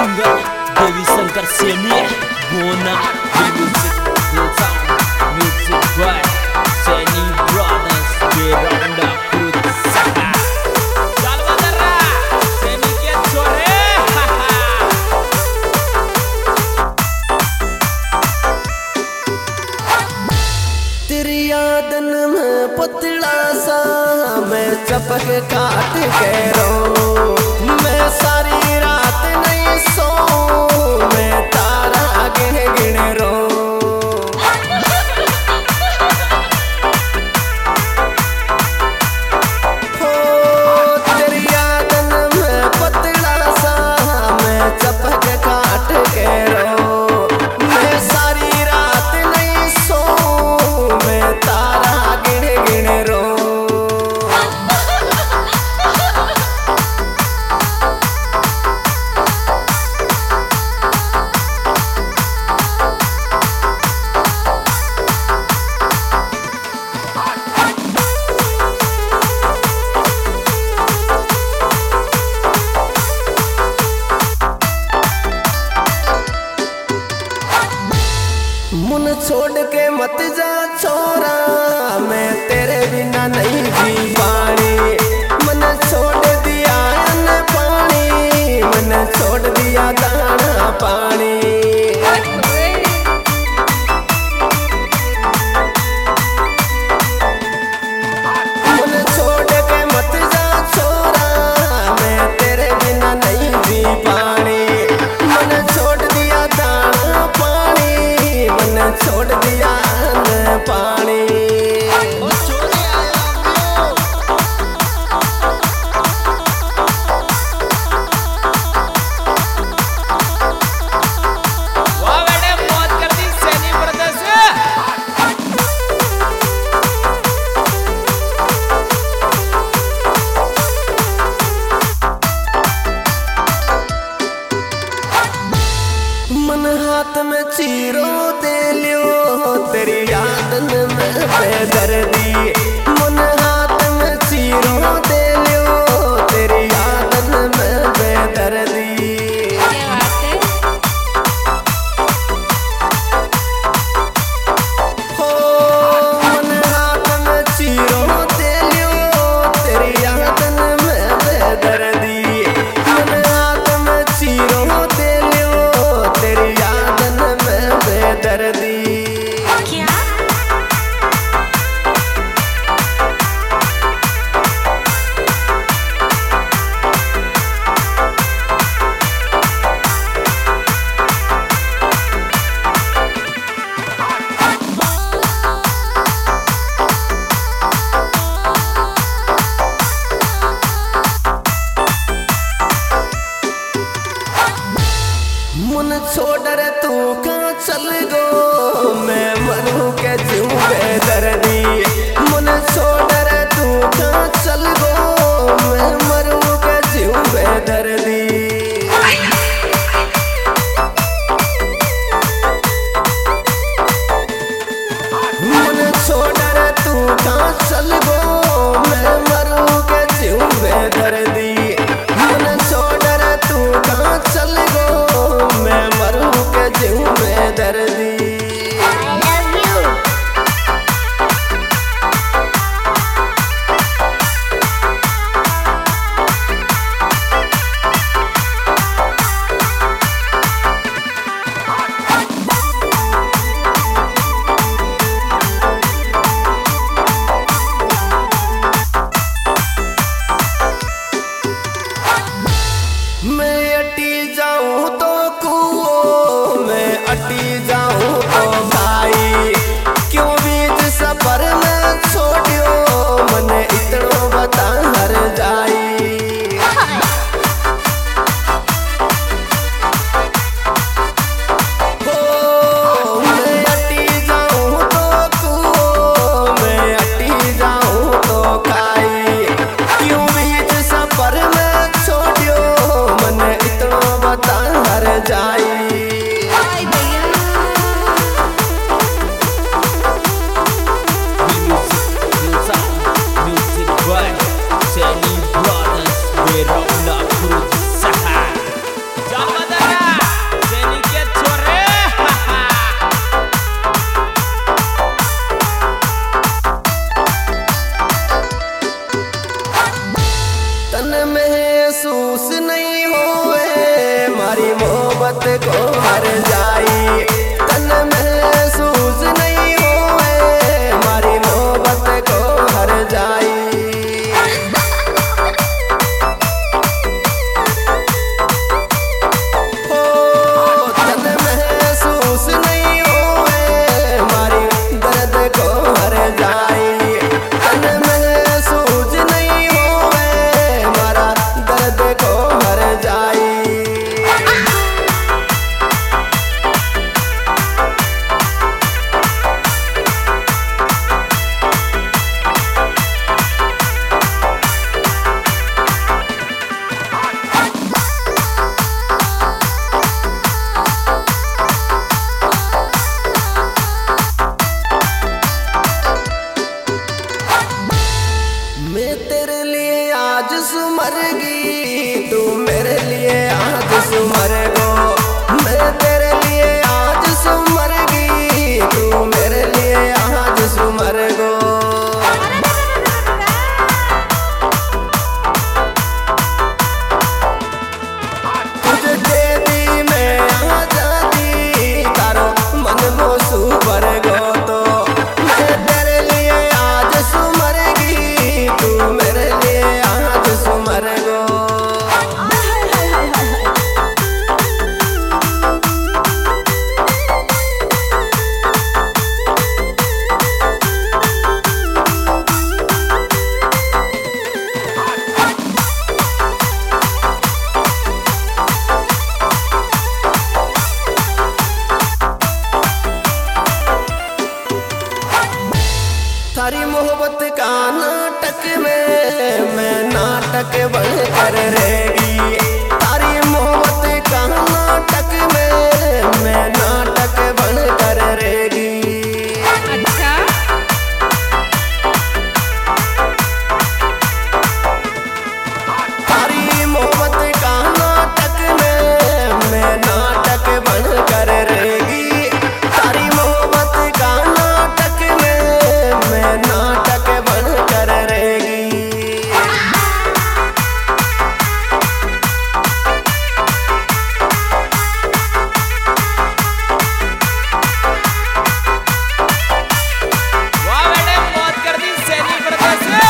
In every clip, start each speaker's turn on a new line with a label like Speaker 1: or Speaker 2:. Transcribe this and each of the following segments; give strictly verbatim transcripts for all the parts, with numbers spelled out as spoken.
Speaker 1: Singer Devi Shankar Saini गोना music music by Saini brothers Beranda कुत्सा चल बदरा सेनी के छोरे
Speaker 2: तेरी यादन में पतला सा मैं चपक काट के रो मैं सारी रात नहीं सो मैं तारा गिन गिन रो हो तेरी यादन में पतला सा मैं चपक काट के रो मैं सारी रात नहीं सो मैं तारा गिन गिन रो मुन छोड़ के मत जा छोरा मैं तेरे बिना नहीं जी पानी मन छोड़ दिया अन्न पानी मन छोड़ दिया दाना पानी मुन छोड़ के मत जा छोरा मैं तेरे बिना नहीं जी पानी मन छोड़ दिया दाना पानी मन छोड़ दिया अन्न पानी मन हाथ में चीरो दे लियो तेरी यादन में बेदर्दी मन हाथ में चीरो दे लियो तेरी यादन में बेदर्दी हो मन हाथ में चीरो दे लियो तेरी यादन में बेदर्दी मन हाथ में चीरो दे लियो तेरी यादन में बेदर्दी
Speaker 3: क्या
Speaker 2: मुन छोड़ रे तू कहाँ चल गो मैं मरूं के जीव बेदर्दी मुन छोड़ रे तू कहाँ चल गो मैं मरूं के जीव बेदर्दी मुन छोड़ रे तू कहाँ चल गो मैं मरूं के जीव बेदर्दी मुन छोड़ रे तू कहाँ चल गो मैं मरूं के जीव बेदर्दी मैं अटी जाऊं तो कुओं मैं अटी जाऊं तो भाई क्यों बीच सफर में छोड़ियो मने इतनो बता हर जाई हो मैं अटी जाऊं तो कुओं मैं अटी जाऊं तो खाई क्यों बीच सफर में छोड़ियो मन इतनो बता हर जाई
Speaker 1: music by Saini brothers Beranda कुत्सा चल बदरा
Speaker 2: महसूस नहीं होवे मारी मोहब्बत को हर जाई। तन महसूस नहीं होवे मारी मोहब्बत को हर जाई। मैं तेरे लिए आज सुमरगी तू मेरे लिए आज सुमर गो। मैं तेरे लिए आज सुमरगी तू मेरे लिए आज सुमर गो। तुझे दे दी मैं आजादी तारो मन को सुबर गो। तो मैं तेरे लिए आज सुमरगी तू मेरे लिए आज सुमर गो। तारी मोहब्बत का नाटक में मैं नाटक बनकर रहेगी। तारी मोहब्बत का नाटक में मैं नाटक बनकर रहेगी। अच्छा तारी मोहब्बत का नाटक में मैं नाटक बनकर रहेगी। तारी मोहब्बत का नाटक में मैं नाटक बनकर रहेगी।
Speaker 1: वाह बेटे मौत कर दी सैनी प्रदेश में।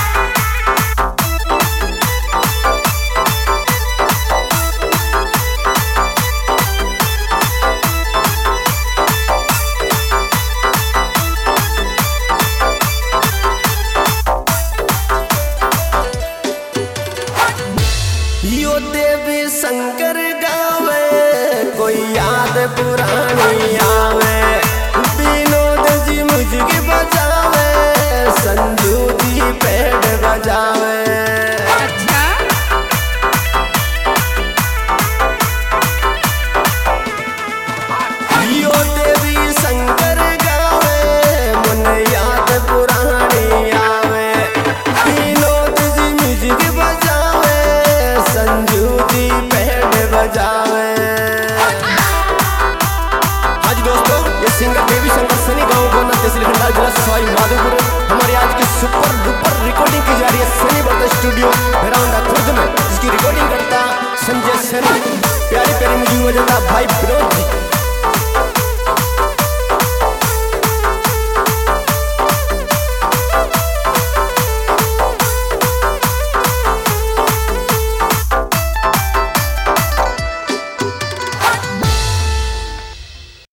Speaker 2: यो देवी शंकर गावे कोई याद पुरानी आवे। विनोद जी मुझे बजावे संजू जी पेड़ बजावे। अच्छा यो देवी शंकर गावे मन याद पुरानी आवे। विनोद जी मुझे बजावे संजू जी पेड़ बजावे। आज दोस्तों ये सिंगर देवी शंकर सनी गाँव गोना तहसील खंडाल जिला सवाई माधोपुर हमारी आज की सुपर डुपर रिकॉर्डिंग की जा रही है सनी ब्रदर्स स्टूडियो भेरावंडा खुर्द में, जिसकी रिकॉर्डिंग करता संजय सनी। प्यारी प्यारी मुझे बजाता भाई विनोद जी।